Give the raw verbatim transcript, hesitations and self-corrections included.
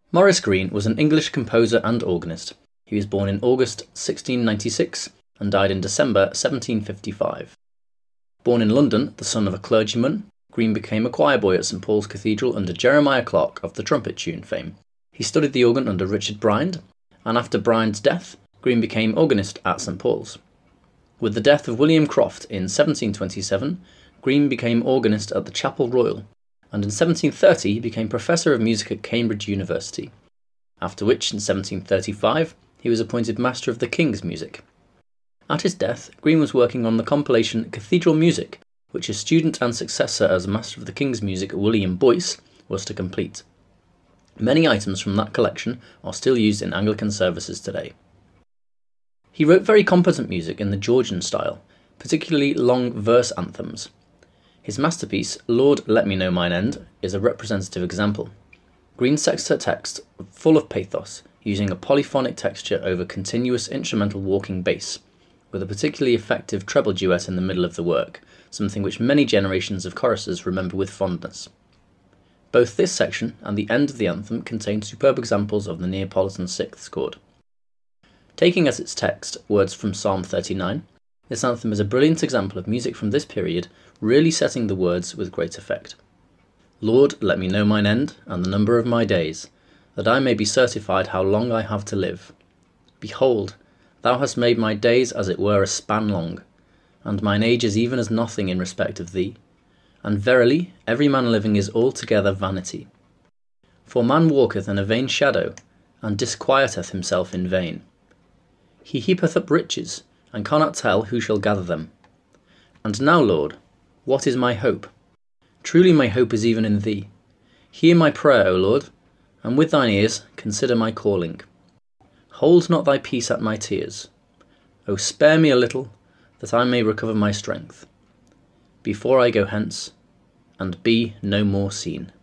Maurice Greene was an English composer and organist. He was born in August sixteen ninety-six and died in December seventeen fifty-five. Born in London, the son of a clergyman, Greene became a choir boy at St Paul's Cathedral under Jeremiah Clarke of the trumpet tune fame. He studied the organ under Richard Brynd, and after Brynd's death, Greene became organist at St Paul's. With the death of William Croft in seventeen twenty-seven, Greene became organist at the Chapel Royal, and in seventeen thirty he became Professor of Music at Cambridge University, after which in seventeen thirty-five he was appointed Master of the King's Music. At his death, Greene was working on the compilation Cathedral Music, which his student and successor as Master of the King's Music William Boyce was to complete. Many items from that collection are still used in Anglican services today. He wrote very competent music in the Georgian style, particularly long verse anthems. His masterpiece, Lord, Let Me Know Mine End, is a representative example. Greene's sextet text full of pathos, using a polyphonic texture over continuous instrumental walking bass, with a particularly effective treble duet in the middle of the work, something which many generations of choristers remember with fondness. Both this section and the end of the anthem contain superb examples of the Neapolitan sixth chord. Taking as its text words from Psalm thirty-nine, this anthem is a brilliant example of music from this period really setting the words with great effect. Lord, let me know mine end, and the number of my days, that I may be certified how long I have to live. Behold, thou hast made my days as it were a span long, and mine age is even as nothing in respect of thee. And verily, every man living is altogether vanity. For man walketh in a vain shadow, and disquieteth himself in vain. He heapeth up riches, and cannot tell who shall gather them. And now, Lord, what is my hope? Truly my hope is even in thee. Hear my prayer, O Lord, and with thine ears consider my calling. Hold not thy peace at my tears. O spare me a little, that I may recover my strength, before I go hence, and be no more seen.